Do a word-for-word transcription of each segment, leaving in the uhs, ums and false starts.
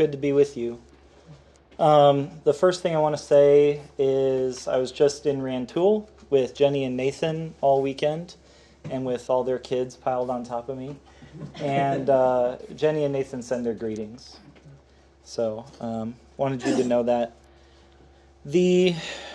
good to be with you. Um, the first thing I want to say is I was just in Rantoul with Jenny and Nathan all weekend, and with all their kids piled on top of me. And uh, Jenny and Nathan send their greetings. So um, wanted you to know that. The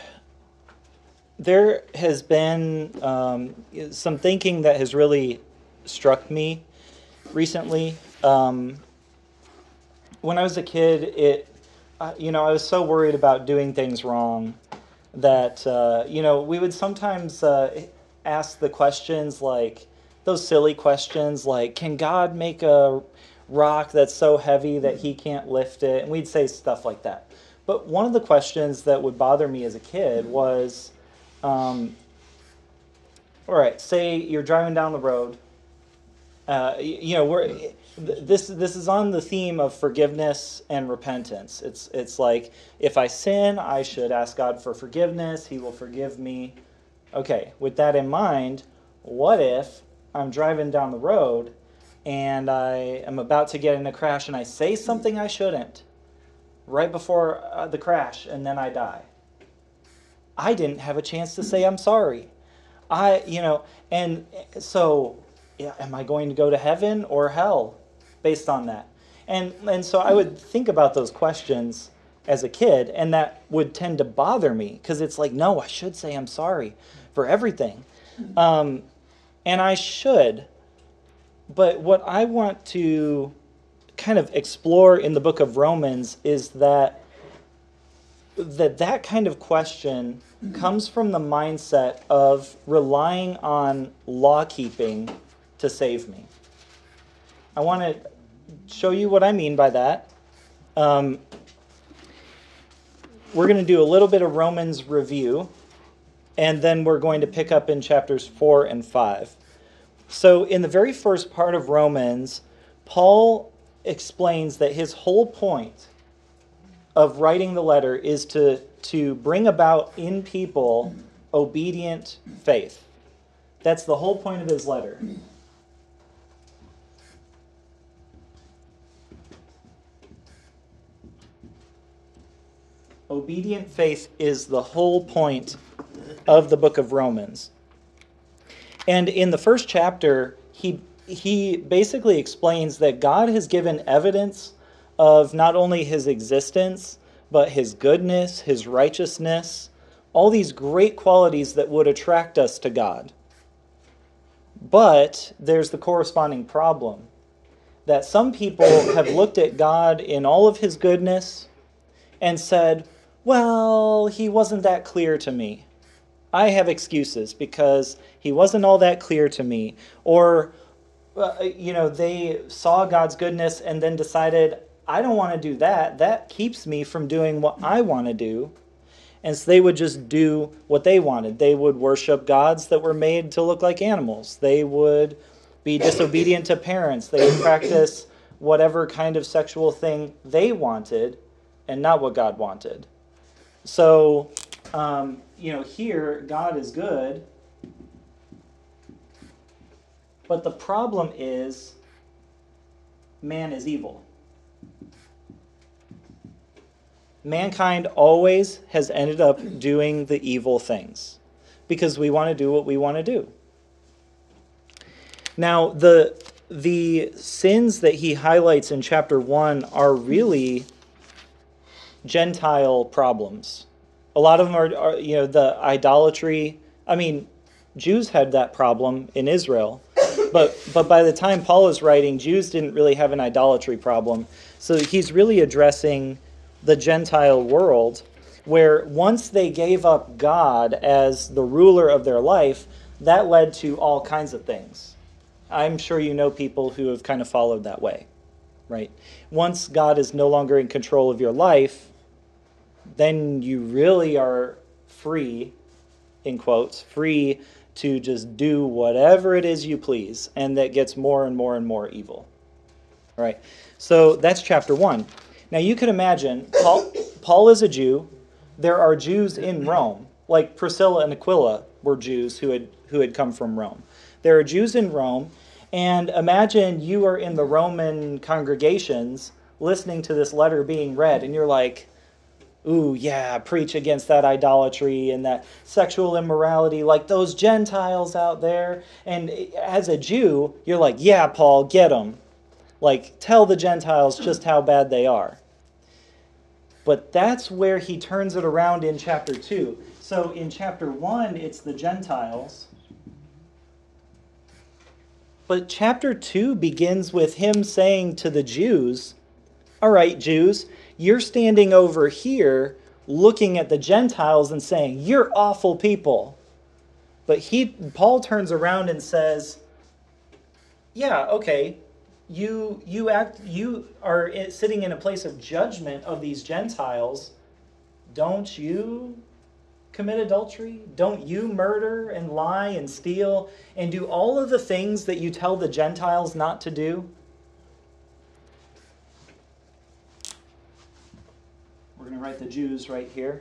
there has been um, some thinking that has really struck me recently. Um, when I was a kid, it uh, you know I was so worried about doing things wrong that uh, you know we would sometimes uh, ask the questions like those silly questions like, can God make a rock that's so heavy that he can't lift it? And we'd say stuff like that. But one of the questions that would bother me as a kid was, um, all right, say you're driving down the road. Uh, you know, we're this this is on the theme of forgiveness and repentance. It's it's like, if I sin, I should ask God for forgiveness. He will forgive me. Okay, with that in mind, what if I'm driving down the road and I am about to get in a crash and I say something I shouldn't right before uh, the crash, and then I die? I didn't have a chance to say I'm sorry. I, you know, and so, yeah, am I going to go to heaven or hell based on that? And and so I would think about those questions as a kid, and that would tend to bother me because it's like, no, I should say I'm sorry for everything. Um, and I should. But what I want to kind of explore in the book of Romans is that that, that kind of question comes from the mindset of relying on law keeping to save me. I want to show you what I mean by that. Um, we're going to do a little bit of Romans review, and then we're going to pick up in chapters four and five. So in the very first part of Romans, Paul explains that his whole point of writing the letter is to, to bring about in people obedient faith. That's the whole point of his letter. Obedient faith is the whole point of the book of Romans. And in the first chapter, he he basically explains that God has given evidence of not only his existence, but his goodness, his righteousness, all these great qualities that would attract us to God. But there's the corresponding problem, that some people have looked at God in all of his goodness and said, well, he wasn't that clear to me. I have excuses because he wasn't all that clear to me. Or, uh, you know, they saw God's goodness and then decided, I don't want to do that. That keeps me from doing what I want to do. And so they would just do what they wanted. They would worship gods that were made to look like animals. They would be disobedient to parents. They would practice whatever kind of sexual thing they wanted and not what God wanted. So, um, you know, here, God is good. But the problem is, man is evil. Mankind always has ended up doing the evil things because we want to do what we want to do. Now, the the sins that he highlights in chapter one are really Gentile problems. A lot of them are, are, you know, the idolatry. I mean, Jews had that problem in Israel. But but by the time Paul is writing, Jews didn't really have an idolatry problem. So he's really addressing the Gentile world, where once they gave up God as the ruler of their life, that led to all kinds of things. I'm sure you know people who have kind of followed that way, right? Once God is no longer in control of your life, then you really are free, in quotes, free to just do whatever it is you please, and that gets more and more and more evil. All right, so that's chapter one. Now you can imagine, Paul, Paul is a Jew. There are Jews in Rome, like Priscilla and Aquila were Jews who had who had come from Rome. There are Jews in Rome, and imagine you are in the Roman congregations listening to this letter being read, and you're like, ooh, yeah, preach against that idolatry and that sexual immorality like those Gentiles out there. And as a Jew, you're like, yeah, Paul, get them. Like, tell the Gentiles just how bad they are. But that's where he turns it around in chapter two. So in chapter one, it's the Gentiles. But chapter two begins with him saying to the Jews, all right, Jews, you're standing over here looking at the Gentiles and saying, you're awful people. But he, Paul turns around and says, yeah, okay, you you act you are sitting in a place of judgment of these Gentiles. Don't you commit adultery? Don't you murder and lie and steal and do all of the things that you tell the Gentiles not to do? We're going to write the Jews right here.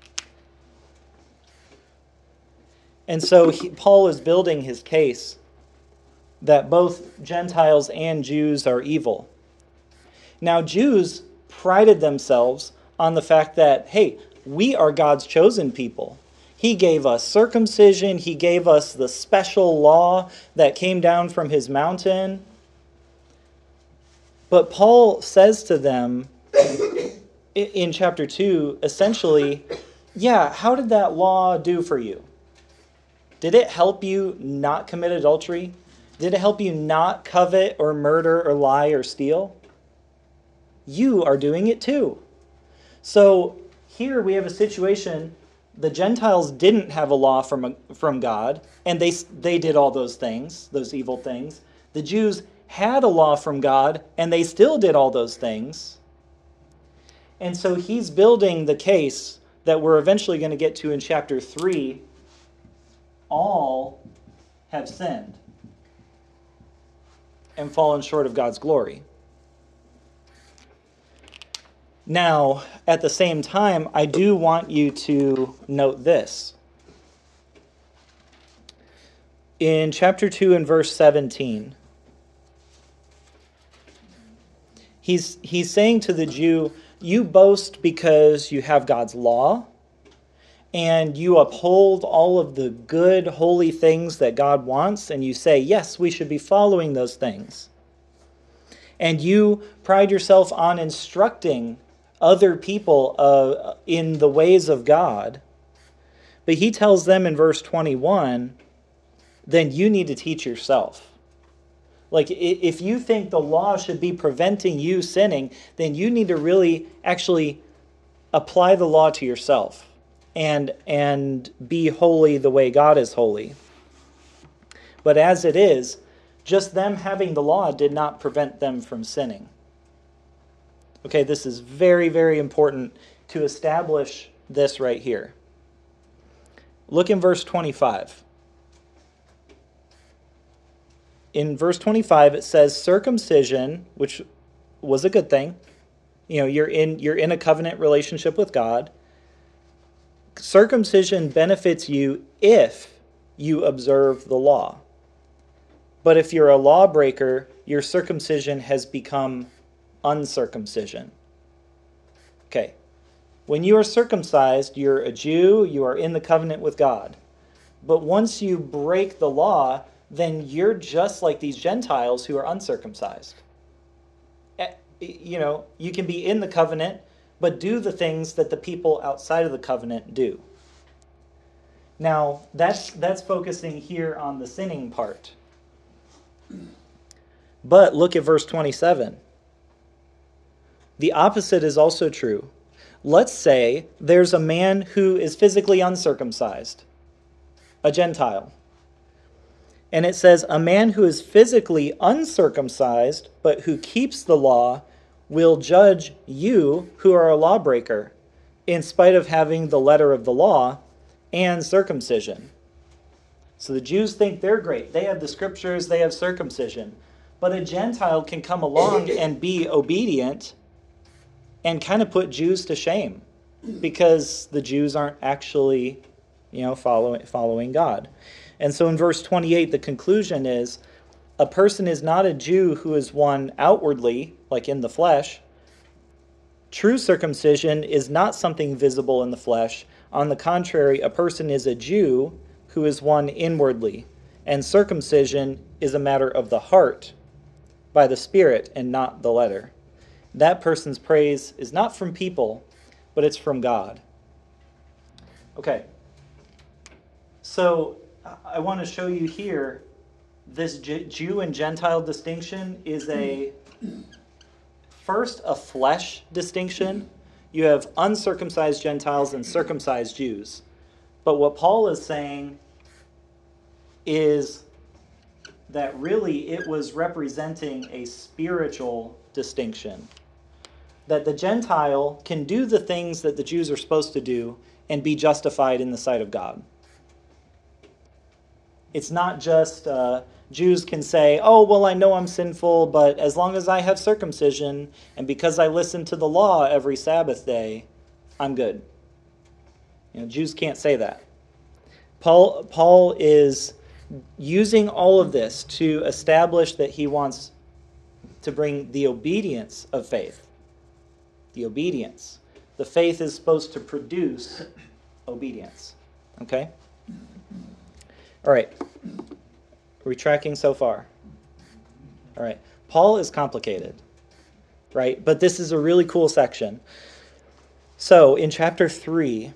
And so he, Paul is building his case that both Gentiles and Jews are evil. Now, Jews prided themselves on the fact that, hey, we are God's chosen people. He gave us circumcision. He gave us the special law that came down from his mountain. But Paul says to them in chapter two, essentially, yeah, how did that law do for you? Did it help you not commit adultery? Did it help you not covet or murder or lie or steal? You are doing it too. So here we have a situation, the Gentiles didn't have a law from, from God, and they, they did all those things, those evil things. The Jews had a law from God, and they still did all those things. And so he's building the case that we're eventually going to get to in chapter three. All have sinned and fallen short of God's glory. Now, at the same time, I do want you to note this. In chapter two and verse seventeen, he's, he's saying to the Jew, you boast because you have God's law, and you uphold all of the good, holy things that God wants, and you say, yes, we should be following those things. And you pride yourself on instructing other people uh, in the ways of God. But he tells them in verse twenty-one, then you need to teach yourself. Like, if you think the law should be preventing you sinning, then you need to really actually apply the law to yourself and, and be holy the way God is holy. But as it is, just them having the law did not prevent them from sinning. Okay, this is very, very important to establish this right here. Look in verse twenty-five. In verse twenty-five, it says circumcision, which was a good thing. You know, you're in you're in a covenant relationship with God. Circumcision benefits you if you observe the law. But if you're a lawbreaker, your circumcision has become uncircumcision. Okay. When you are circumcised, you're a Jew, you are in the covenant with God. But once you break the law, then you're just like these Gentiles who are uncircumcised. You know, you can be in the covenant, but do the things that the people outside of the covenant do. Now, that's that's focusing here on the sinning part. But look at verse twenty-seven. The opposite is also true. Let's say there's a man who is physically uncircumcised, a Gentile. And it says, a man who is physically uncircumcised, but who keeps the law, will judge you, who are a lawbreaker, in spite of having the letter of the law and circumcision. So the Jews think they're great. They have the scriptures, they have circumcision. But a Gentile can come along and be obedient and kind of put Jews to shame because the Jews aren't actually, you know, following, following God. And so in verse twenty-eight, the conclusion is, a person is not a Jew who is one outwardly, like in the flesh, True circumcision is not something visible in the flesh. On the contrary, a person is a Jew who is one inwardly, and circumcision is a matter of the heart, by the Spirit and not the letter. That person's praise is not from people, but it's from God. Okay, so I want to show you here, this Jew and Gentile distinction is a, first, a flesh distinction. You have uncircumcised Gentiles and circumcised Jews. But what Paul is saying is that really it was representing a spiritual distinction. That the Gentile can do the things that the Jews are supposed to do and be justified in the sight of God. It's not just uh, Jews can say, oh, well, I know I'm sinful, but as long as I have circumcision and because I listen to the law every Sabbath day, I'm good. You know, Jews can't say that. Paul, Paul is using all of this to establish that he wants to bring the obedience of faith. The obedience. The faith is supposed to produce obedience. Okay? All right. Are we tracking so far? All right. Paul is complicated, right? But this is a really cool section. So in chapter three,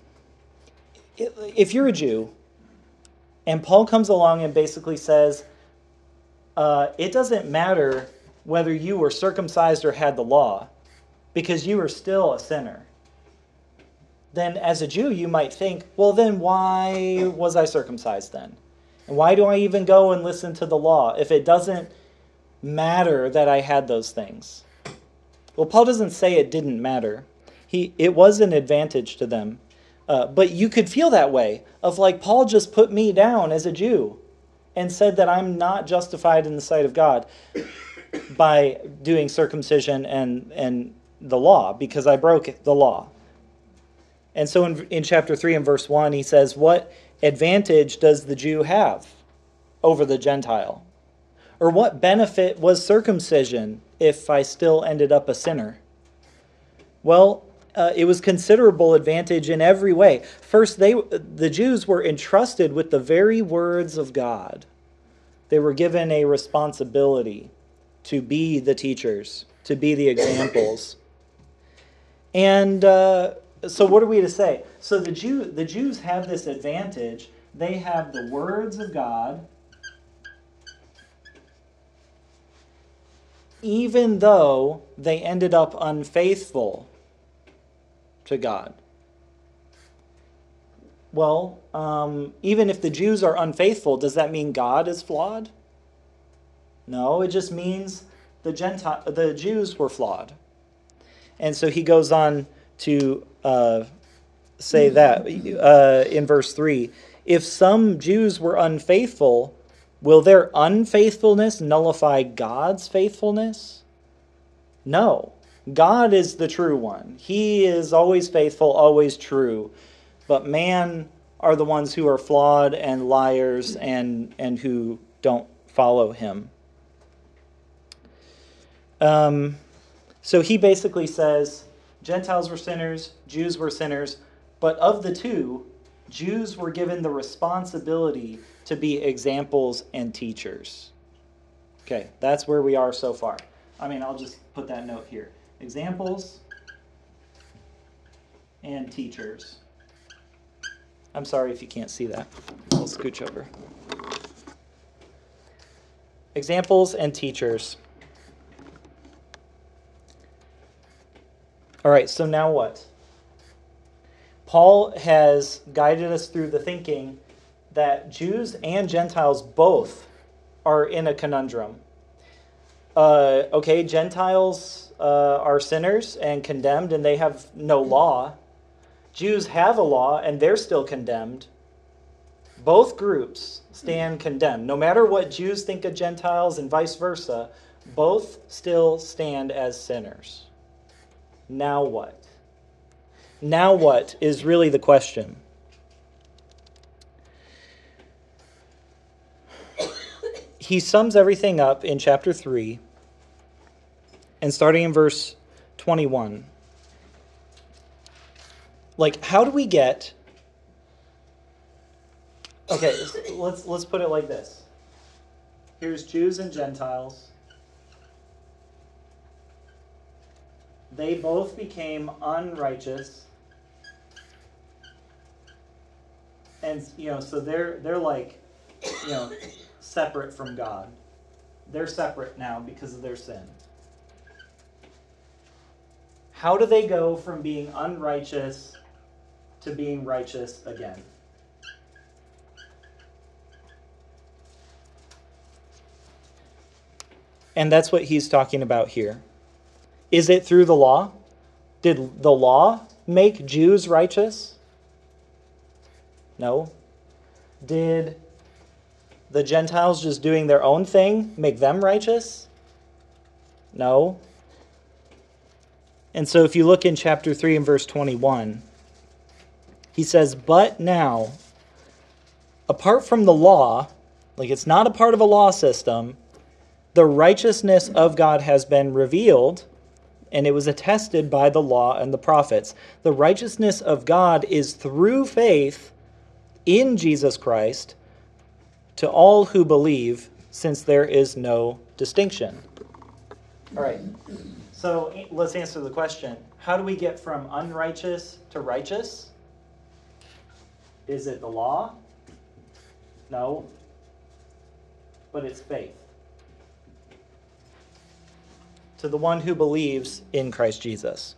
if you're a Jew, and Paul comes along and basically says, uh, it doesn't matter whether you were circumcised or had the law, because you are still a sinner. Then as a Jew, you might think, well, then why was I circumcised then? And why do I even go and listen to the law if it doesn't matter that I had those things? Well, Paul doesn't say it didn't matter. He, it was an advantage to them. Uh, but you could feel that way, of like, Paul just put me down as a Jew and said that I'm not justified in the sight of God by doing circumcision and, and the law, because I broke the law. And so in, in chapter three and verse one, he says, what advantage does the Jew have over the Gentile? Or what benefit was circumcision if I still ended up a sinner? Well, uh, it was considerable advantage in every way. First, they the Jews were entrusted with the very words of God. They were given a responsibility to be the teachers, to be the examples. And uh, so what are we to say? So the Jew, the Jews have this advantage. They have the words of God, even though they ended up unfaithful to God. Well, um, even if the Jews are unfaithful, does that mean God is flawed? No, it just means the Gentile, the Jews were flawed. And so he goes on to uh, say that uh, in verse three. If some Jews were unfaithful, will their unfaithfulness nullify God's faithfulness? No. God is the true one. He is always faithful, always true. But man are the ones who are flawed and liars and, and who don't follow him. Um, so he basically says, Gentiles were sinners, Jews were sinners, but of the two, Jews were given the responsibility to be examples and teachers. Okay, that's where we are so far. I mean, I'll just put that note here. Examples and teachers. I'm sorry if you can't see that. I'll scooch over. Examples and teachers. All right, so now what? Paul has guided us through the thinking that Jews and Gentiles both are in a conundrum. Uh, okay, Gentiles uh, are sinners and condemned, and they have no law. Jews have a law, and they're still condemned. Both groups stand condemned. No matter what Jews think of Gentiles and vice versa, both still stand as sinners. Now what? Now what is really the question. He sums everything up in chapter three, and starting in verse twenty-one, Like, how do we get... Okay, let's let's put it like this. Here's Jews and Gentiles. They both became unrighteous. And, you know, so they're they're like, you know, separate from God. They're separate now because of their sin. How do they go from being unrighteous to being righteous again? And that's what he's talking about here. Is it through the law? Did the law make Jews righteous? No. Did the Gentiles just doing their own thing make them righteous? No. And so if you look in chapter three and verse twenty-one, he says, but now, apart from the law, like it's not a part of a law system, the righteousness of God has been revealed, and it was attested by the law and the prophets. The righteousness of God is through faith in Jesus Christ to all who believe, since there is no distinction. All right, so let's answer the question. How do we get from unrighteous to righteous? Is it the law? No. But it's faith. To the one who believes in Christ Jesus.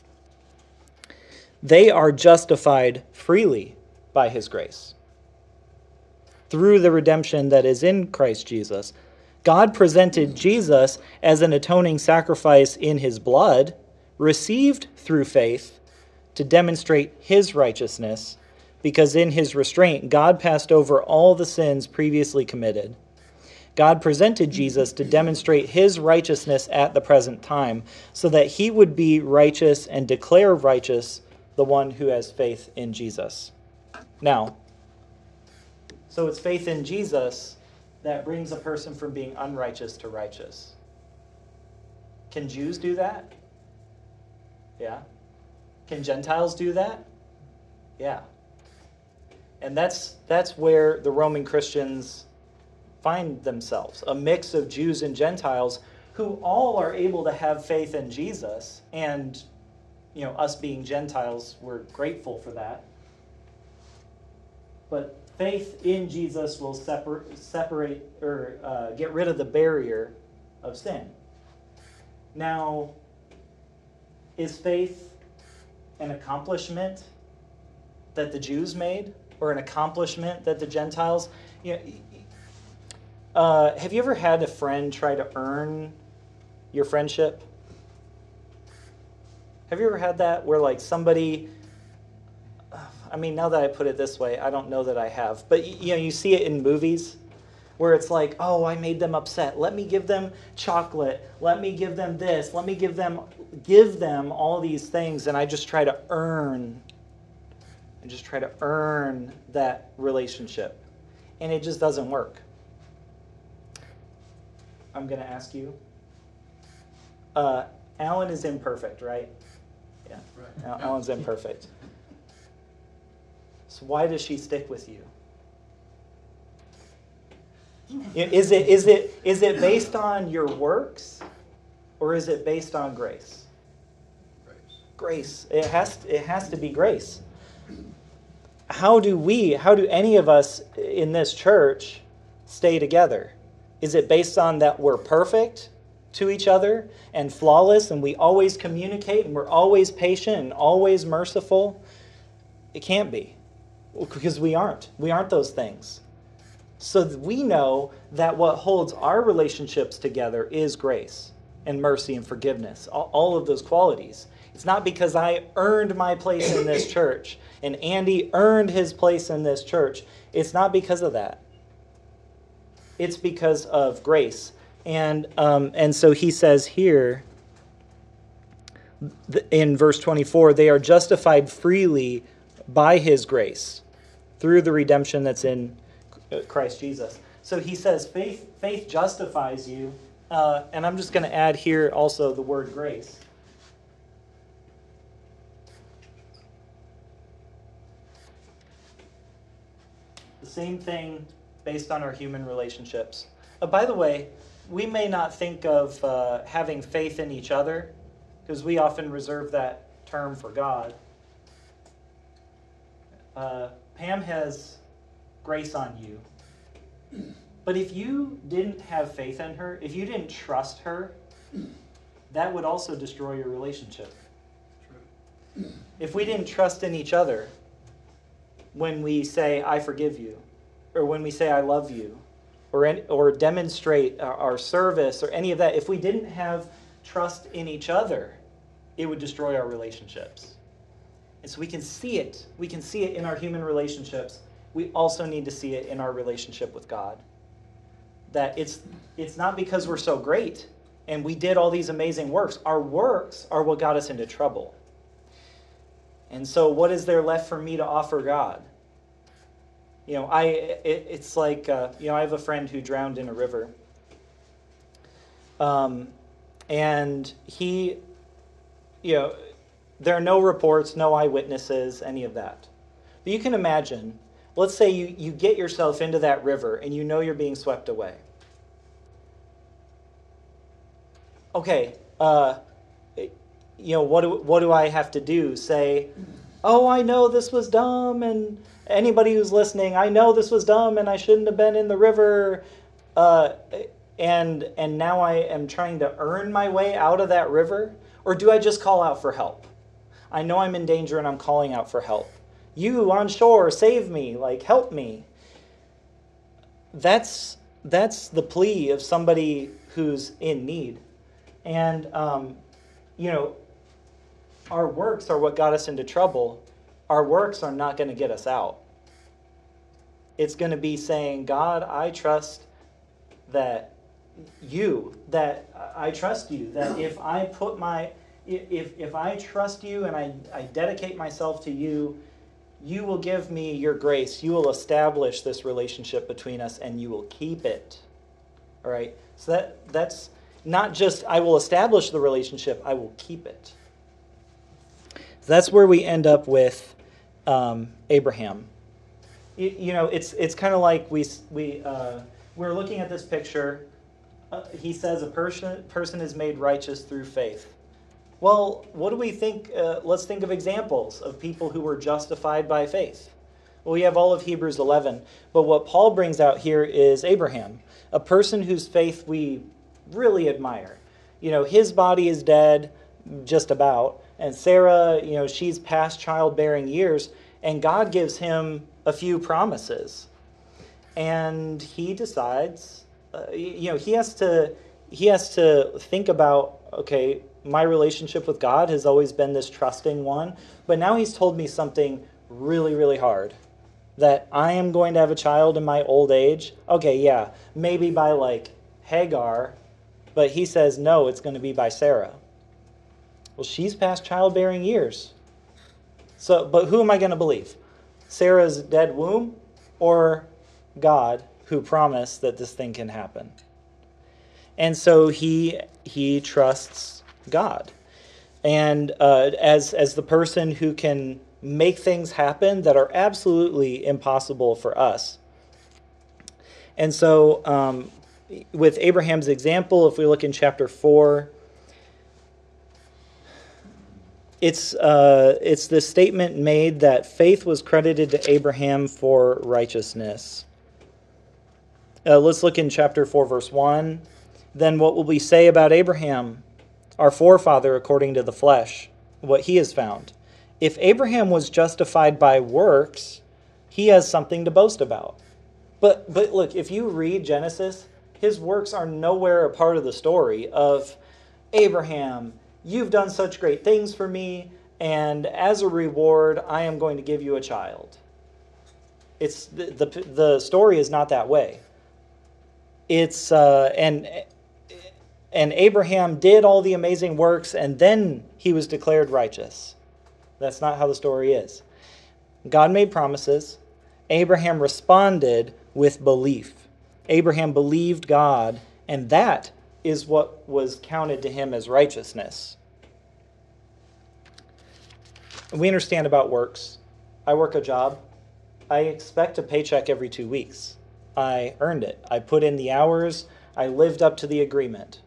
They are justified freely by his grace, through the redemption that is in Christ Jesus. God presented Jesus as an atoning sacrifice in his blood, received through faith, to demonstrate his righteousness, because in his restraint, God passed over all the sins previously committed. God presented Jesus to demonstrate his righteousness at the present time, so that he would be righteous and declare righteous the one who has faith in Jesus. Now, so it's faith in Jesus that brings a person from being unrighteous to righteous. Can Jews do that? Yeah. Can Gentiles do that? Yeah. And that's that's where the Roman Christians find themselves, a mix of Jews and Gentiles who all are able to have faith in Jesus. And, you know, us being Gentiles, we're grateful for that. But faith in Jesus will separ- separate or uh, get rid of the barrier of sin. Now, is faith an accomplishment that the Jews made, or an accomplishment that the Gentiles? You know, uh, have you ever had a friend try to earn your friendship? Have you ever had that where like somebody? I mean, now that I put it this way, I don't know that I have. But, you know, you see it in movies where it's like, oh, I made them upset. Let me give them chocolate. Let me give them this. Let me give them give them all these things. And I just try to earn, I just try to earn that relationship. And it just doesn't work. I'm going to ask you. Uh, Alan is imperfect, right? Yeah, right. Alan's imperfect. So why does she stick with you? Is it is it is it based on your works, or is it based on grace? Grace. Grace. It has it has to be grace. How do we? How do any of us in this church stay together? Is it based on that we're perfect to each other and flawless, and we always communicate, and we're always patient and always merciful? It can't be. Because we aren't. We aren't those things. So we know that what holds our relationships together is grace and mercy and forgiveness. All of those qualities. It's not because I earned my place in this church and Andy earned his place in this church. It's not because of that. It's because of grace. And, um, and so he says here in verse twenty-four, they are justified freely by his grace, through the redemption that's in Christ Jesus. So he says faith faith justifies you. Uh, and I'm just going to add here also the word grace. same thing based on our human relationships. Uh, by the way, we may not think of uh, having faith in each other, because we often reserve that term for God. Uh, Pam has grace on you. But if you didn't have faith in her, if you didn't trust her, that would also destroy your relationship. True. If we didn't trust in each other when we say, I forgive you, or when we say, I love you, or, any, or demonstrate our, our service, or any of that, if we didn't have trust in each other, it would destroy our relationships. And so we can see it. We can see it in our human relationships. We also need to see it in our relationship with God. That it's it's not because we're so great and we did all these amazing works. Our works are what got us into trouble. And so what is there left for me to offer God? You know, I it, it's like, uh, you know, I have a friend who drowned in a river. Um, and he, you know, there are no reports, no eyewitnesses, any of that. But you can imagine, let's say you, you get yourself into that river and you know you're being swept away. Okay, uh, you know, what do, what do I have to do? Say, oh, I know this was dumb, and anybody who's listening, I know this was dumb and I shouldn't have been in the river, uh, and and now I am trying to earn my way out of that river? Or do I just call out for help? I know I'm in danger and I'm calling out for help. You on shore, save me, like help me. That's that's the plea of somebody who's in need. And, um, you know, our works are what got us into trouble. Our works are not going to get us out. It's going to be saying, God, I trust that you, that I trust you, that if I put my, if if I trust you and I, I dedicate myself to you, you will give me your grace. You will establish this relationship between us and you will keep it. All right? So that that's not just I will establish the relationship, I will keep it. So that's where we end up with um, Abraham. You, you know, it's it's kind of like we we uh, we're looking at this picture. Uh, he says a person person is made righteous through faith. Well, what do we think? Uh, let's think of examples of people who were justified by faith. Well, we have all of Hebrews eleven, but what Paul brings out here is Abraham, a person whose faith we really admire. You know, his body is dead, just about, and Sarah, you know, she's past childbearing years, and God gives him a few promises, and he decides, uh, you know, he has to he has to think about, okay, my relationship with God has always been this trusting one, but now he's told me something really, really hard, that I am going to have a child in my old age. Okay, yeah, maybe by like Hagar, but he says, no, it's going to be by Sarah. Well, she's past childbearing years. So, but who am I going to believe? Sarah's dead womb or God who promised that this thing can happen? And so he he trusts God. And uh, as as the person who can make things happen that are absolutely impossible for us. And so um, with Abraham's example, if we look in chapter four, it's uh, it's the statement made that faith was credited to Abraham for righteousness. Uh, let's look in chapter four, verse one. Then what will we say about Abraham, our forefather according to the flesh, what he has found? If Abraham was justified by works, he has something to boast about. But but look, if you read Genesis, his works are nowhere a part of the story of Abraham, you've done such great things for me, and as a reward, I am going to give you a child. It's the the, the story is not that way. It's uh, and and Abraham did all the amazing works, and then he was declared righteous. That's not how the story is. God made promises. Abraham responded with belief. Abraham believed God, and that is what was counted to him as righteousness. We understand about works. I work a job. I expect a paycheck every two weeks. I earned it. I put in the hours. I lived up to the agreement.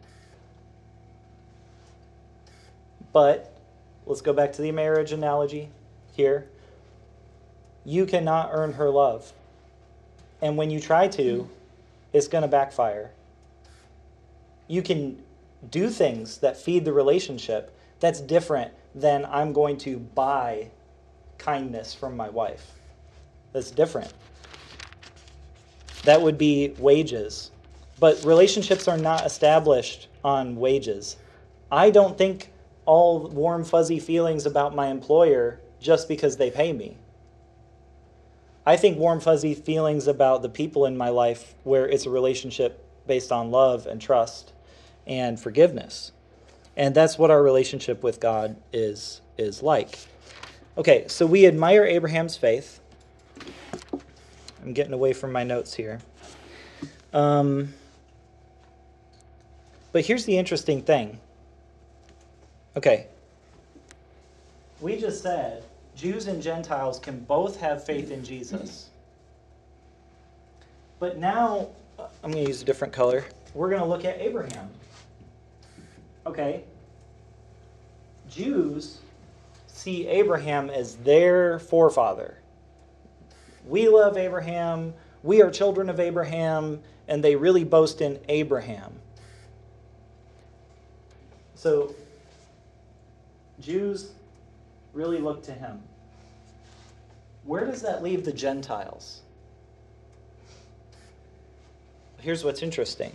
But let's go back to the marriage analogy here. You cannot earn her love. And when you try to, it's going to backfire. You can do things that feed the relationship. That's different than I'm going to buy kindness from my wife. That's different. That would be wages. But relationships are not established on wages. I don't think all warm, fuzzy feelings about my employer just because they pay me. I think warm, fuzzy feelings about the people in my life where it's a relationship based on love and trust and forgiveness. And that's what our relationship with God is, is like. Okay, so we admire Abraham's faith. I'm getting away from my notes here. Um, but here's the interesting thing. Okay, we just said Jews and Gentiles can both have faith in Jesus. But now, I'm going to use a different color. We're going to look at Abraham. Okay, Jews see Abraham as their forefather. We love Abraham. We are children of Abraham. And they really boast in Abraham. So, Jews really look to him. Where does that leave the Gentiles? Here's what's interesting.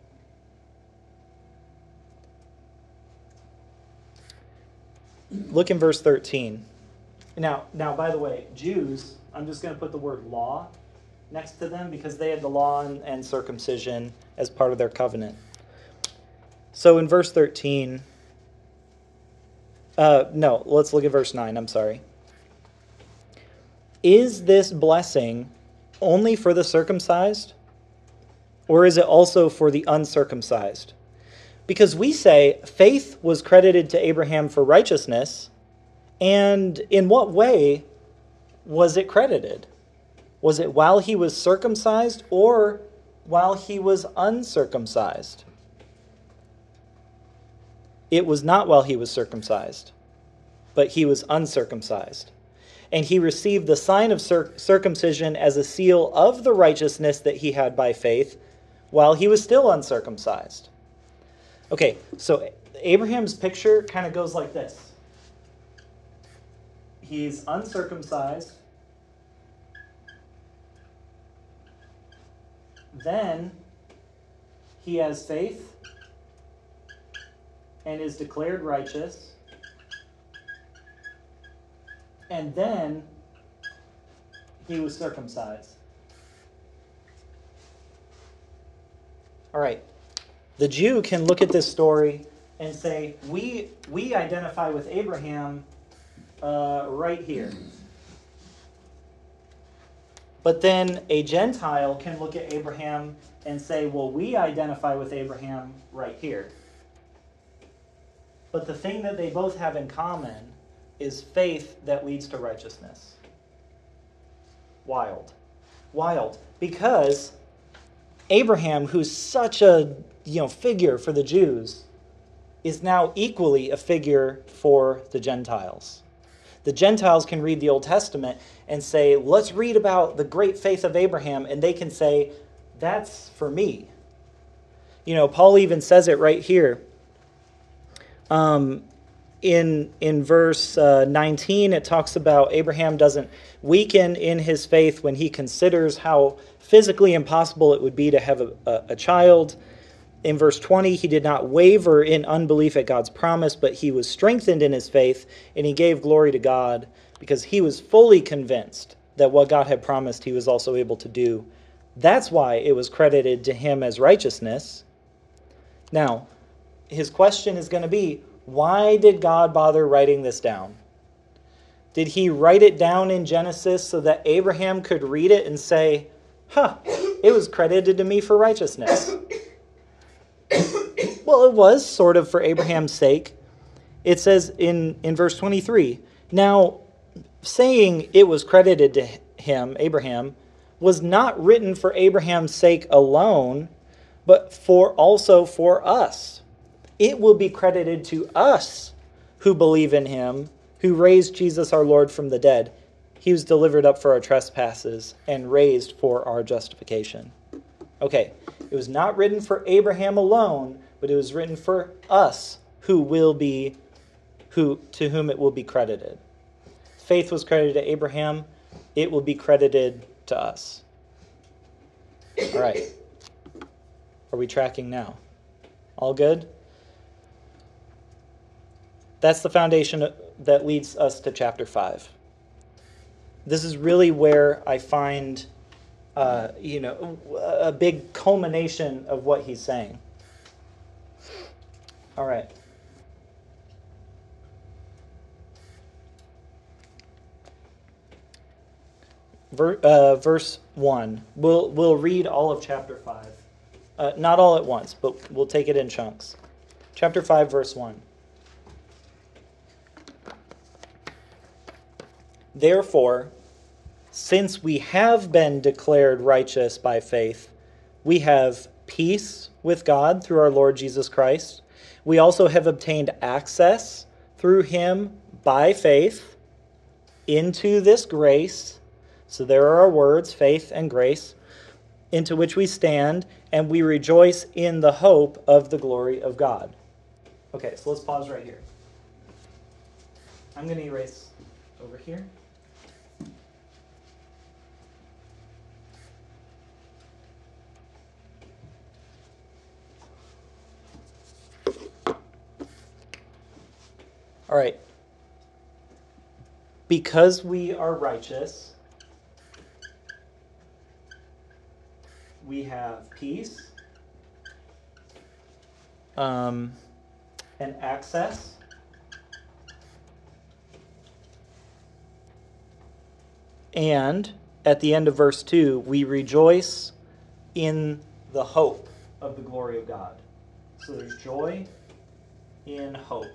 Look in verse thirteen. Now, now, by the way, Jews, I'm just going to put the word law next to them because they had the law and, and circumcision as part of their covenant. So in verse thirteen, uh, no, let's look at verse nine, I'm sorry. Is this blessing only for the circumcised, or is it also for the uncircumcised? Because we say faith was credited to Abraham for righteousness, and in what way was it credited? Was it while he was circumcised or while he was uncircumcised? It was not while he was circumcised, but he was uncircumcised. And he received the sign of cir- circumcision as a seal of the righteousness that he had by faith while he was still uncircumcised. Okay, so Abraham's picture kind of goes like this. He's uncircumcised. Then he has faith and is declared righteous. And then he was circumcised. All right. The Jew can look at this story and say, we, we identify with Abraham uh, right here. But then a Gentile can look at Abraham and say, well, we identify with Abraham right here. But the thing that they both have in common is faith that leads to righteousness. Wild. Wild. Because Abraham, who's such a you know figure for the Jews, is now equally a figure for the Gentiles. The Gentiles can read the Old Testament and say, let's read about the great faith of Abraham, and they can say, that's for me. You know, Paul even says it right here. Um, in in verse uh, nineteen, it talks about Abraham doesn't weaken in his faith when he considers how physically impossible it would be to have a, a, a child. In verse twenty, he did not waver in unbelief at God's promise, but he was strengthened in his faith, and he gave glory to God because he was fully convinced that what God had promised he was also able to do. That's why it was credited to him as righteousness. Now, his question is going to be, why did God bother writing this down? Did he write it down in Genesis so that Abraham could read it and say, huh, it was credited to me for righteousness? Well, it was sort of for Abraham's sake. It says in, in verse twenty-three, now saying it was credited to him, Abraham, was not written for Abraham's sake alone, but for also for us. It will be credited to us who believe in him, who raised Jesus our Lord from the dead. He was delivered up for our trespasses and raised for our justification. Okay, it was not written for Abraham alone, but it was written for us who will be, who to whom it will be credited. Faith was credited to Abraham. It will be credited to us. All right. Are we tracking now? All good? That's the foundation that leads us to chapter five. This is really where I find, uh, you know, a big culmination of what he's saying. All right. Ver, uh, verse one. We'll we'll read all of chapter five. Uh, not all at once, but we'll take it in chunks. Chapter five, verse one. Therefore, since we have been declared righteous by faith, we have peace with God through our Lord Jesus Christ. We also have obtained access through him by faith into this grace. So there are our words, faith and grace, into which we stand, and we rejoice in the hope of the glory of God. Okay, so let's pause right here. I'm going to erase over here. All right. Because we are righteous, we have peace um, and access. And at the end of verse two, we rejoice in the hope of the glory of God. So there's joy in hope.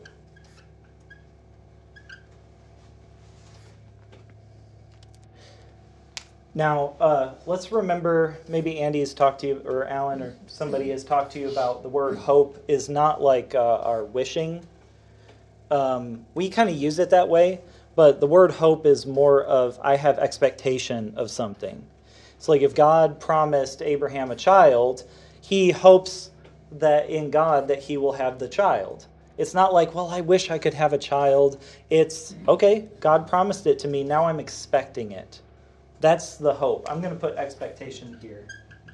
Now, uh, let's remember, maybe Andy has talked to you, or Alan, or somebody has talked to you about the word hope is not like uh, our wishing. Um, we kind of use it that way, but the word hope is more of, I have expectation of something. It's like if God promised Abraham a child, he hopes that in God that he will have the child. It's not like, well, I wish I could have a child. It's, okay, God promised it to me, now I'm expecting it. That's the hope. I'm going to put expectation here.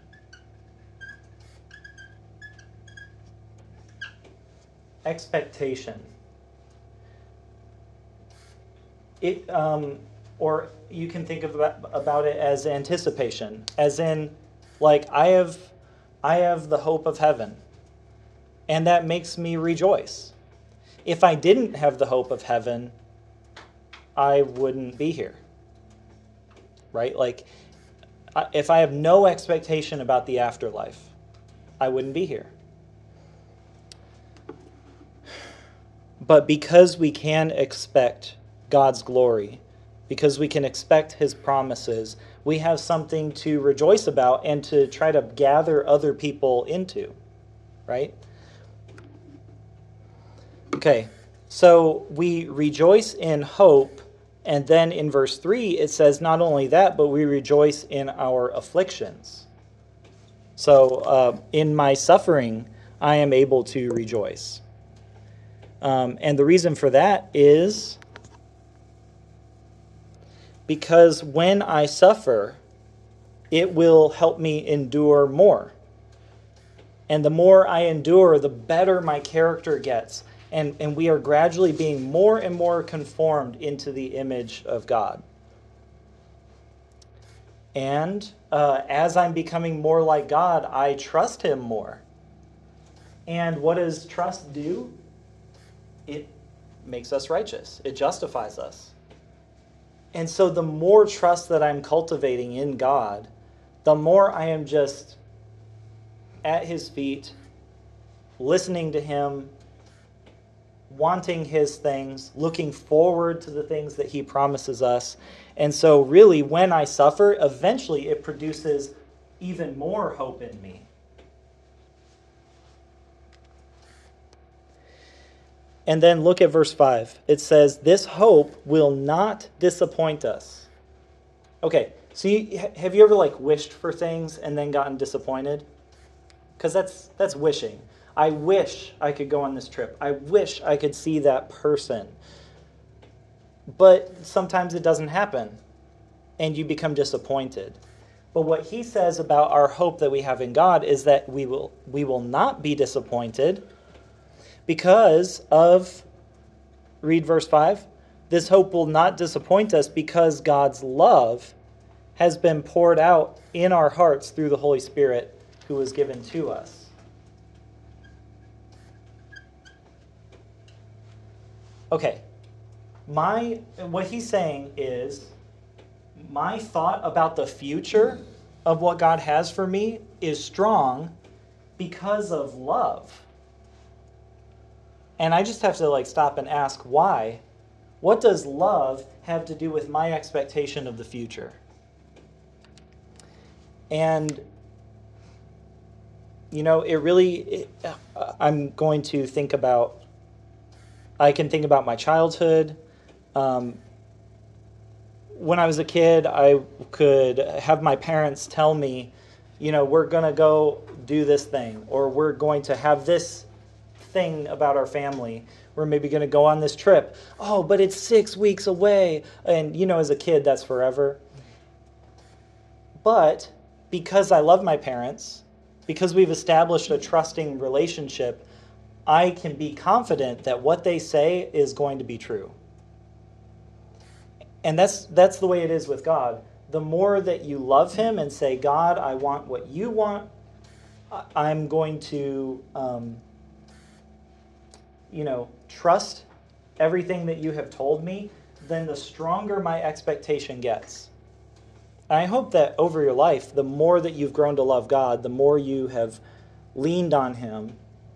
Expectation. It, um, or you can think of about it as anticipation, as in, like I have, I have the hope of heaven, and that makes me rejoice. If I didn't have the hope of heaven, I wouldn't be here. Right? Like, if I have no expectation about the afterlife, I wouldn't be here. But because we can expect God's glory, because we can expect his promises, we have something to rejoice about and to try to gather other people into. Right? Okay, so we rejoice in hope. And then in verse three, it says not only that, but we rejoice in our afflictions. So uh, in my suffering, I am able to rejoice. Um, and the reason for that is because when I suffer, it will help me endure more. And the more I endure, the better my character gets. And, and we are gradually being more and more conformed into the image of God. And uh, as I'm becoming more like God, I trust him more. And what does trust do? It makes us righteous. It justifies us. And so the more trust that I'm cultivating in God, the more I am just at his feet, listening to him, wanting his things, looking forward to the things that he promises us. And so really, when I suffer, eventually it produces even more hope in me. And then look at verse five. It says, this hope will not disappoint us. Okay, so you, have you ever like wished for things and then gotten disappointed? Because that's that's wishing. I wish I could go on this trip. I wish I could see that person. But sometimes it doesn't happen, and you become disappointed. But what he says about our hope that we have in God is that we will we will not be disappointed because of, read verse five, this hope will not disappoint us because God's love has been poured out in our hearts through the Holy Spirit who was given to us. Okay, my what he's saying is my thought about the future of what God has for me is strong because of love. And I just have to like stop and ask why. What does love have to do with my expectation of the future? And you know, it really it, I'm going to think about I can think about my childhood. Um, when I was a kid, I could have my parents tell me, you know, we're going to go do this thing, or we're going to have this thing about our family. We're maybe going to go on this trip. Oh, but it's six weeks away. And, you know, as a kid, that's forever. But because I love my parents, because we've established a trusting relationship, I can be confident that what they say is going to be true. And that's that's the way it is with God. The more that you love him and say, God, I want what you want, I'm going to, um, you know, trust everything that you have told me, then the stronger my expectation gets. And I hope that over your life, the more that you've grown to love God, the more you have leaned on him.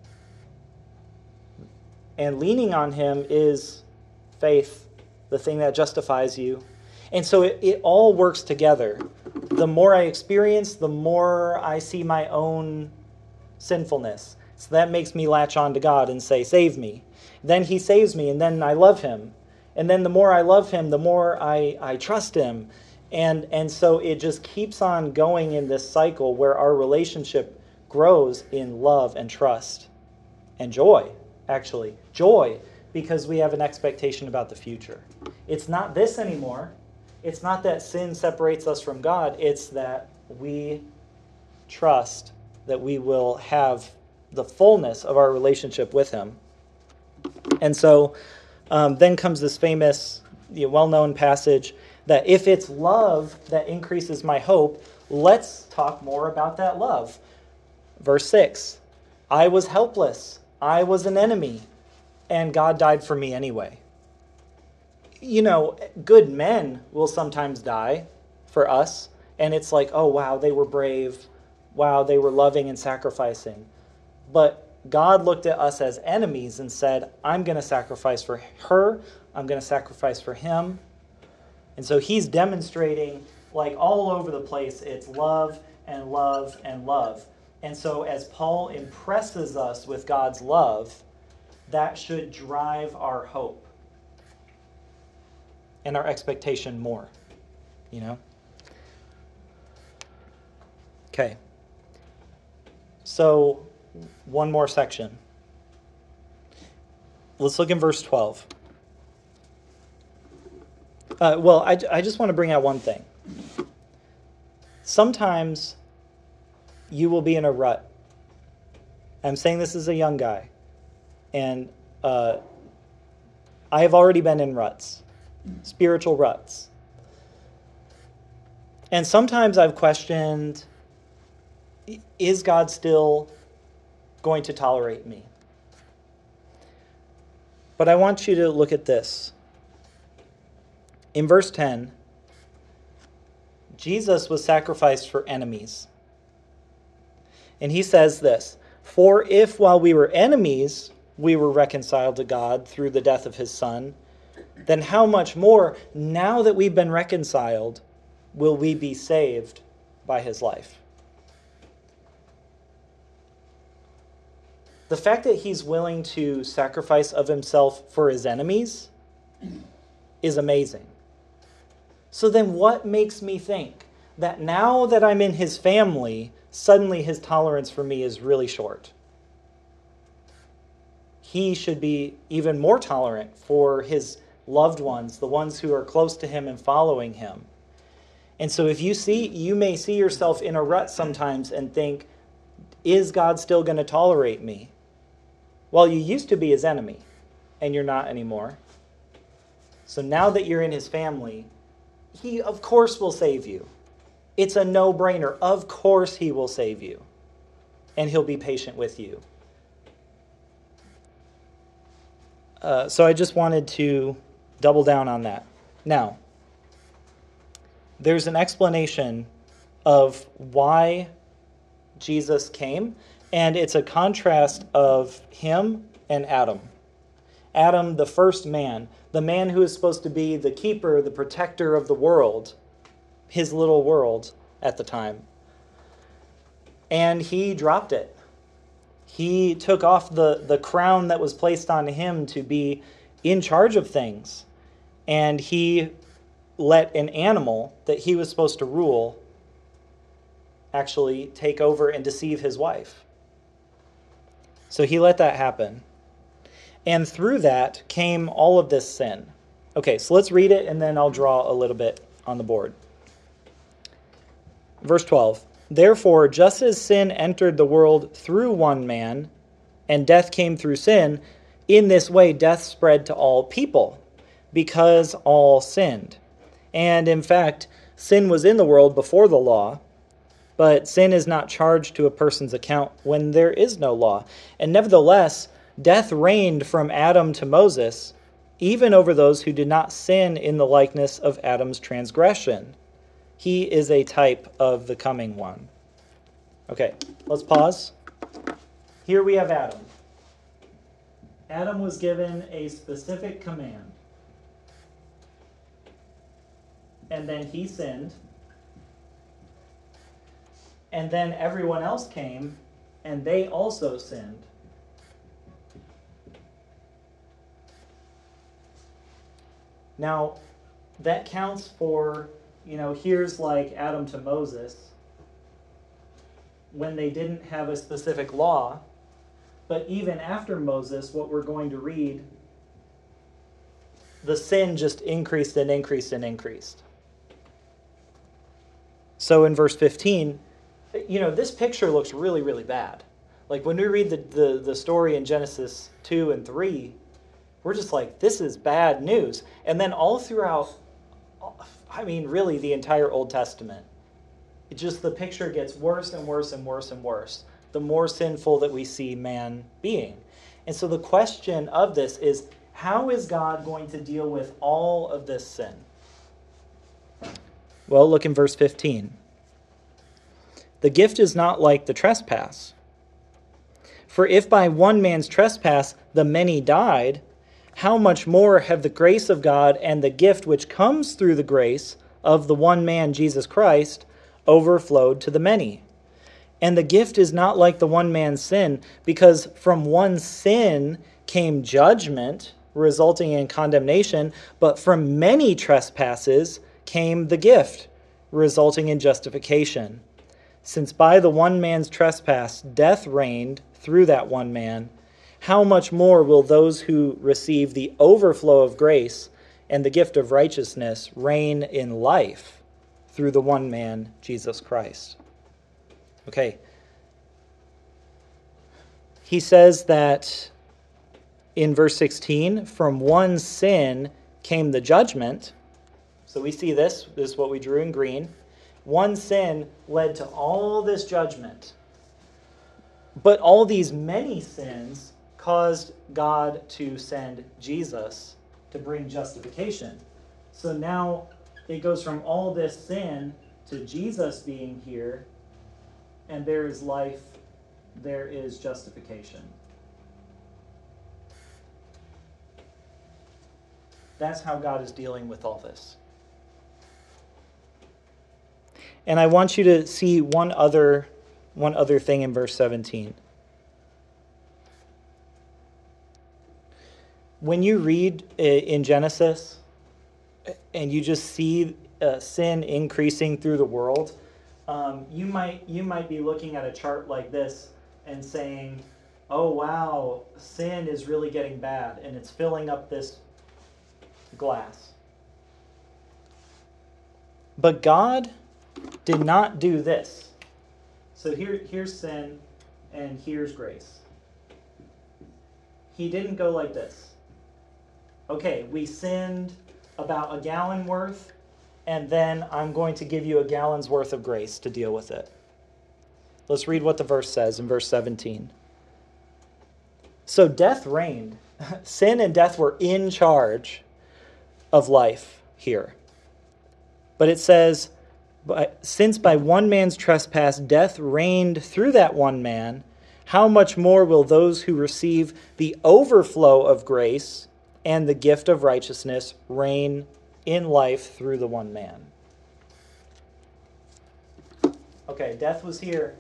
And leaning on him is faith, the thing that justifies you. And so it, it all works together. The more I experience, the more I see my own sinfulness. So that makes me latch on to God and say, save me. Then he saves me, and then I love him. And then the more I love him, the more I, I trust him. And, and so it just keeps on going in this cycle where our relationship grows in love and trust and joy. Actually, joy, because we have an expectation about the future. It's not this anymore. It's not that sin separates us from God. It's that we trust that we will have the fullness of our relationship with him. And so um, then comes this famous, you know, well-known passage that if it's love that increases my hope, let's talk more about that love. Verse six, I was helpless. I was an enemy, and God died for me anyway. You know, good men will sometimes die for us, and it's like, oh, wow, they were brave. Wow, they were loving and sacrificing. But God looked at us as enemies and said, I'm going to sacrifice for her. I'm going to sacrifice for him. And so he's demonstrating, like all over the place, it's love and love and love. And so as Paul impresses us with God's love, that should drive our hope and our expectation more, you know? Okay. So one more section. Let's look in verse twelve. Uh, well, I, I just want to bring out one thing. Sometimes you will be in a rut. I'm saying this as a young guy. And uh, I have already been in ruts, spiritual ruts. And sometimes I've questioned, is God still going to tolerate me? But I want you to look at this. In verse ten, Jesus was sacrificed for enemies. And he says this, for if while we were enemies, we were reconciled to God through the death of his Son, then how much more, now that we've been reconciled, will we be saved by his life? The fact that he's willing to sacrifice of himself for his enemies is amazing. So then what makes me think that now that I'm in his family, suddenly his tolerance for me is really short? He should be even more tolerant for his loved ones, the ones who are close to him and following him. And so if you see, you may see yourself in a rut sometimes and think, is God still going to tolerate me? Well, you used to be his enemy, and you're not anymore. So now that you're in his family, he, of course, will save you. It's a no-brainer. Of course he will save you. And he'll be patient with you. Uh, so I just wanted to double down on that. Now, there's an explanation of why Jesus came, and it's a contrast of him and Adam. Adam, the first man, the man who is supposed to be the keeper, the protector of the world, his little world at the time. And he dropped it. He took off the, the crown that was placed on him to be in charge of things. And he let an animal that he was supposed to rule actually take over and deceive his wife. So he let that happen. And through that came all of this sin. Okay, so let's read it and then I'll draw a little bit on the board. Verse twelve. Therefore, just as sin entered the world through one man, and death came through sin, in this way death spread to all people, because all sinned. And in fact, sin was in the world before the law, but sin is not charged to a person's account when there is no law. And nevertheless, death reigned from Adam to Moses, even over those who did not sin in the likeness of Adam's transgression. He is a type of the coming one. Okay, let's pause. Here we have Adam. Adam was given a specific command. And then he sinned. And then everyone else came, and they also sinned. Now, that counts for, you know, here's like Adam to Moses, when they didn't have a specific law. But even after Moses, what we're going to read, the sin just increased and increased and increased. So in verse fifteen, you know, this picture looks really, really bad. Like when we read the, the, the story in Genesis two and three, we're just like, this is bad news. And then all throughout, I mean, really the entire Old Testament, it just, the picture gets worse and worse and worse and worse, the more sinful that we see man being. And so the question of this is, how is God going to deal with all of this sin? Well, look in verse fifteen. The gift is not like the trespass. For if by one man's trespass the many died, how much more have the grace of God and the gift which comes through the grace of the one man, Jesus Christ, overflowed to the many? And the gift is not like the one man's sin, because from one sin came judgment, resulting in condemnation, but from many trespasses came the gift, resulting in justification. Since by the one man's trespass death reigned through that one man, how much more will those who receive the overflow of grace and the gift of righteousness reign in life through the one man, Jesus Christ? Okay. He says that in verse sixteen, from one sin came the judgment. So we see this, this is what we drew in green. One sin led to all this judgment. But all these many sins caused God to send Jesus to bring justification. So now it goes from all this sin to Jesus being here, and there is life, there is justification. That's how God is dealing with all this. And I want you to see one other, one other thing in verse seventeen. When you read in Genesis and you just see uh, sin increasing through the world, um, you might you might be looking at a chart like this and saying, oh wow, sin is really getting bad and it's filling up this glass. But God did not do this. So here, here's sin and here's grace. He didn't go like this. Okay, we sinned about a gallon worth, and then I'm going to give you a gallon's worth of grace to deal with it. Let's read what the verse says in verse seventeen. So death reigned. Sin and death were in charge of life here. But it says, since by one man's trespass death reigned through that one man, how much more will those who receive the overflow of grace and the gift of righteousness reign in life through the one man? Okay, death was here.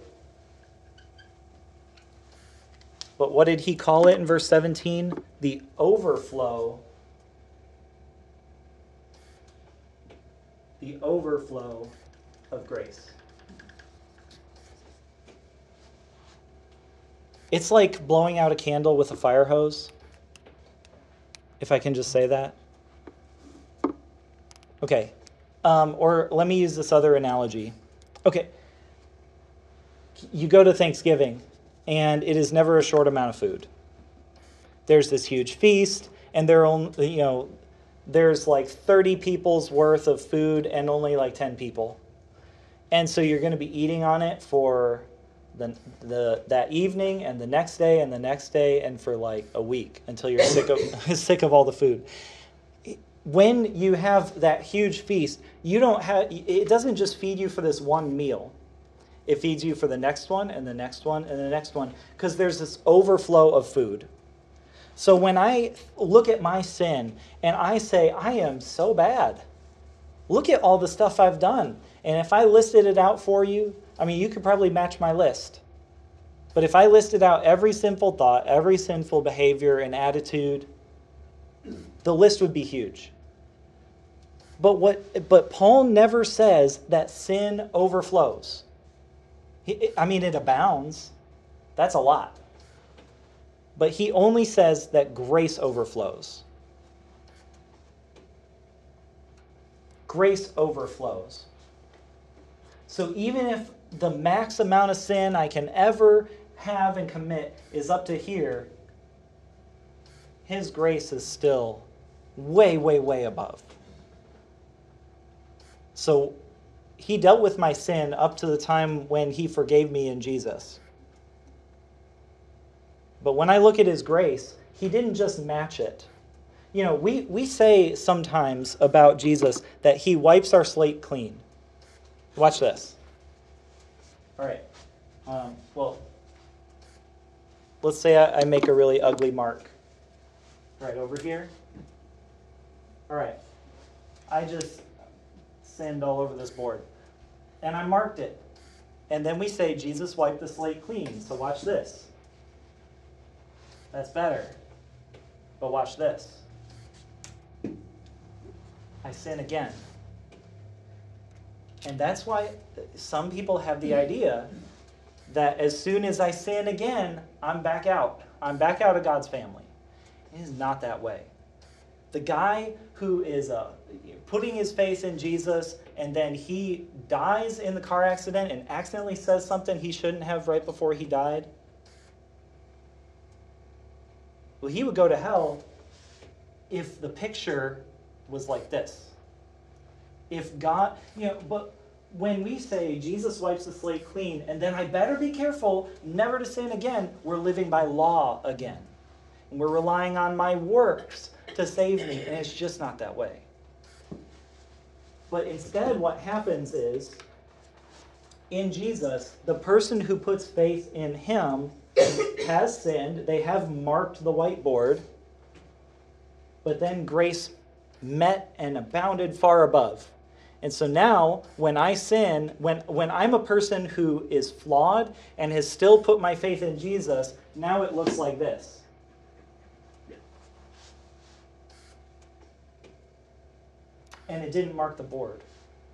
But what did he call it in verse seventeen? The overflow. The overflow of grace. It's like blowing out a candle with a fire hose, if I can just say that. Okay, um, or let me use this other analogy. Okay, you go to Thanksgiving, and it is never a short amount of food. There's this huge feast, and there are only, you know, there's like thirty people's worth of food and only like ten people. And so you're going to be eating on it for the, the that evening and the next day and the next day and for like a week until you're sick of sick of all the food. When you have that huge feast, you don't have it doesn't just feed you for this one meal. It feeds you for the next one and the next one and the next one because there's this overflow of food. So when I look at my sin and I say, I am so bad, look at all the stuff I've done. And if I listed it out for you, I mean, you could probably match my list. But if I listed out every sinful thought, every sinful behavior and attitude, the list would be huge. But what? But Paul never says that sin overflows. He, I mean, it abounds. That's a lot. But he only says that grace overflows. Grace overflows. So even if the max amount of sin I can ever have and commit is up to here, his grace is still way, way, way above. So he dealt with my sin up to the time when he forgave me in Jesus. But when I look at his grace, he didn't just match it. You know, we, we say sometimes about Jesus that he wipes our slate clean. Watch this. All right. Um, well, let's say I, I make a really ugly mark. Right over here. All right. I just sinned all over this board. And I marked it. And then we say Jesus wiped the slate clean. So watch this. That's better. But watch this. I sin again. And that's why some people have the idea that as soon as I sin again, I'm back out. I'm back out of God's family. It is not that way. The guy who is uh, putting his faith in Jesus and then he dies in the car accident and accidentally says something he shouldn't have right before he died, well, he would go to hell if the picture was like this. If God, you know, but when we say Jesus wipes the slate clean, and then I better be careful never to sin again, we're living by law again. And we're relying on my works to save me, and it's just not that way. But instead, what happens is, in Jesus, the person who puts faith in him has sinned, they have marked the whiteboard, but then grace met and abounded far above. And so now when I sin, when, when I'm a person who is flawed and has still put my faith in Jesus, now it looks like this. And it didn't mark the board.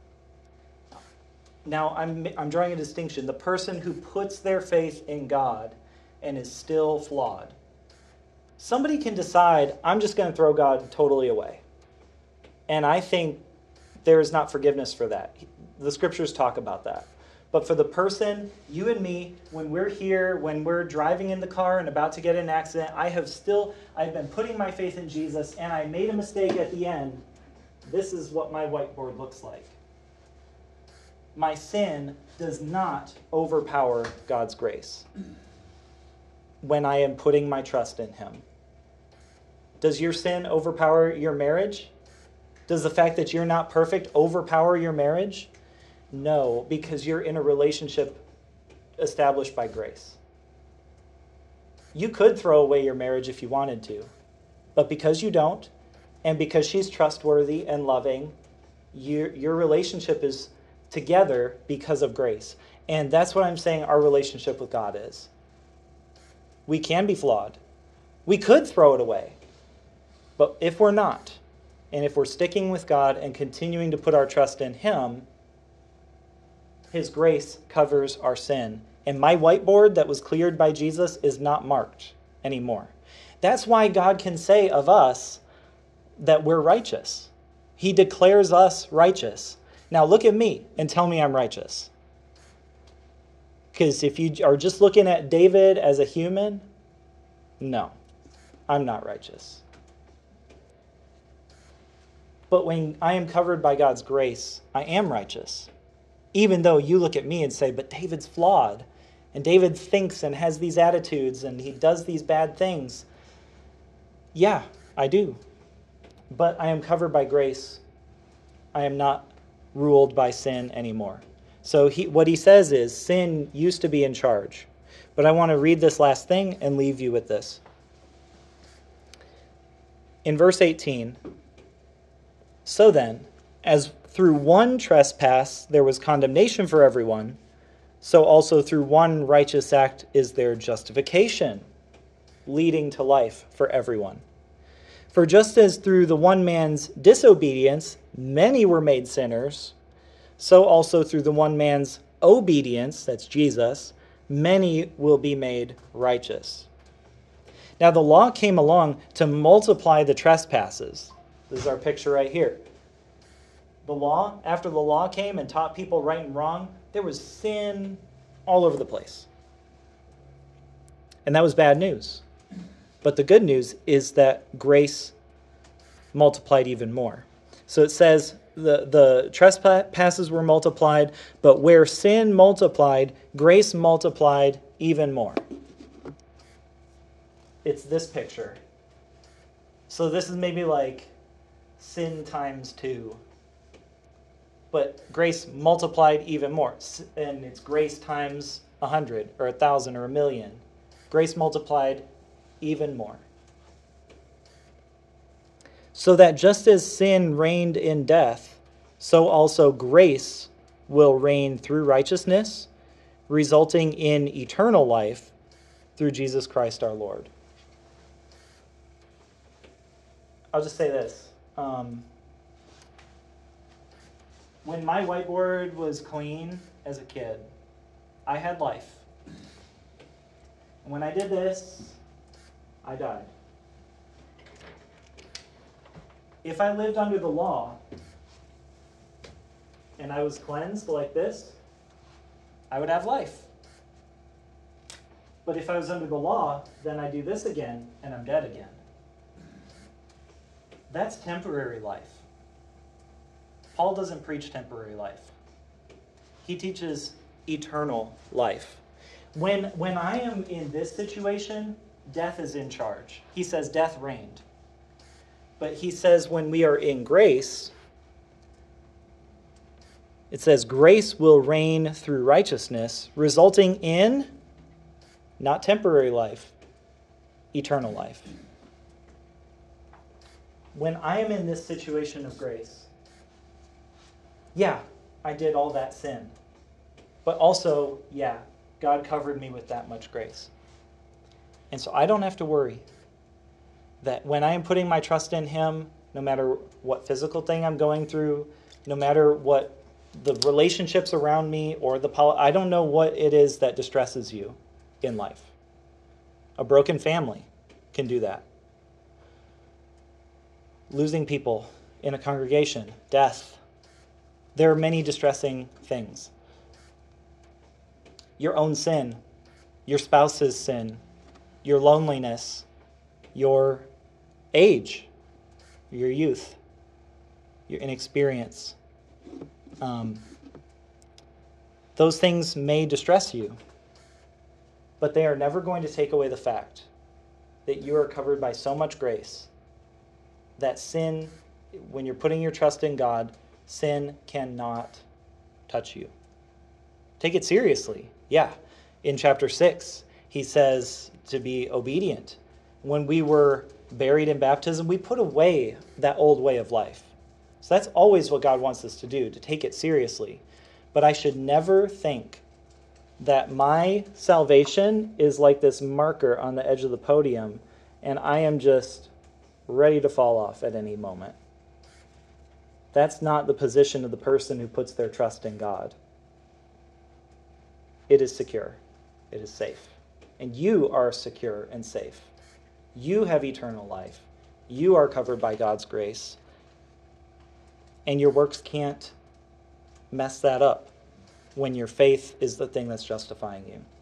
Now I'm, I'm drawing a distinction. The person who puts their faith in God and is still flawed. Somebody can decide, I'm just going to throw God totally away. And I think there is not forgiveness for that. The scriptures talk about that. But for the person, you and me, when we're here, when we're driving in the car and about to get in an accident, I have still, I've been putting my faith in Jesus, and I made a mistake at the end. This is what my whiteboard looks like. My sin does not overpower God's grace when I am putting my trust in him. Does your sin overpower your marriage? Does the fact that you're not perfect overpower your marriage? No, because you're in a relationship established by grace. You could throw away your marriage if you wanted to, but because you don't, and because she's trustworthy and loving, your, your relationship is together because of grace. And that's what I'm saying our relationship with God is. We can be flawed. We could throw it away. But if we're not, and if we're sticking with God and continuing to put our trust in him, his grace covers our sin. And my whiteboard that was cleared by Jesus is not marked anymore. That's why God can say of us that we're righteous. He declares us righteous. Now look at me and tell me I'm righteous. Because if you are just looking at David as a human, no, I'm not righteous. But when I am covered by God's grace, I am righteous. Even though you look at me and say, but David's flawed. And David thinks and has these attitudes and he does these bad things. Yeah, I do. But I am covered by grace. I am not ruled by sin anymore. So he, what he says is, sin used to be in charge. But I want to read this last thing and leave you with this. In verse eighteen, so then, as through one trespass there was condemnation for everyone, so also through one righteous act is there justification, leading to life for everyone. For just as through the one man's disobedience many were made sinners, so also through the one man's obedience, that's Jesus, many will be made righteous. Now the law came along to multiply the trespasses. This is our picture right here. The law, after the law came and taught people right and wrong, there was sin all over the place. And that was bad news. But the good news is that grace multiplied even more. So it says the, the trespasses were multiplied, but where sin multiplied, grace multiplied even more. It's this picture. So this is maybe like sin times two. But grace multiplied even more. And it's grace times a hundred or a thousand or a million. Grace multiplied even more. So that just as sin reigned in death, so also grace will reign through righteousness, resulting in eternal life through Jesus Christ our Lord. I'll just say this. Um, when my whiteboard was clean as a kid, I had life. And when I did this, I died. If I lived under the law and I was cleansed like this, I would have life. But if I was under the law, then I do this again and I'm dead again. That's temporary life. Paul doesn't preach temporary life. He teaches eternal life. When, when I am in this situation, death is in charge. He says death reigned. But he says when we are in grace, it says grace will reign through righteousness, resulting in, not temporary life, eternal life. when I am in this situation of grace, yeah, I did all that sin. But also, yeah, God covered me with that much grace. And so I don't have to worry that when I am putting my trust in him, no matter what physical thing I'm going through, no matter what the relationships around me or the poli- I don't know what it is that distresses you in life. A broken family can do that. Losing people in a congregation, death. There are many distressing things. Your own sin, your spouse's sin, your loneliness, your age, your youth, your inexperience. Um, those things may distress you, but they are never going to take away the fact that you are covered by so much grace that sin, when you're putting your trust in God, sin cannot touch you. Take it seriously. Yeah. In chapter six, he says to be obedient. When we were buried in baptism, we put away that old way of life. So that's always what God wants us to do, to take it seriously. But I should never think that my salvation is like this marker on the edge of the podium, and I am just ready to fall off at any moment. That's not the position of the person who puts their trust in God. It is secure. It is safe. And you are secure and safe. You have eternal life. You are covered by God's grace. And your works can't mess that up when your faith is the thing that's justifying you.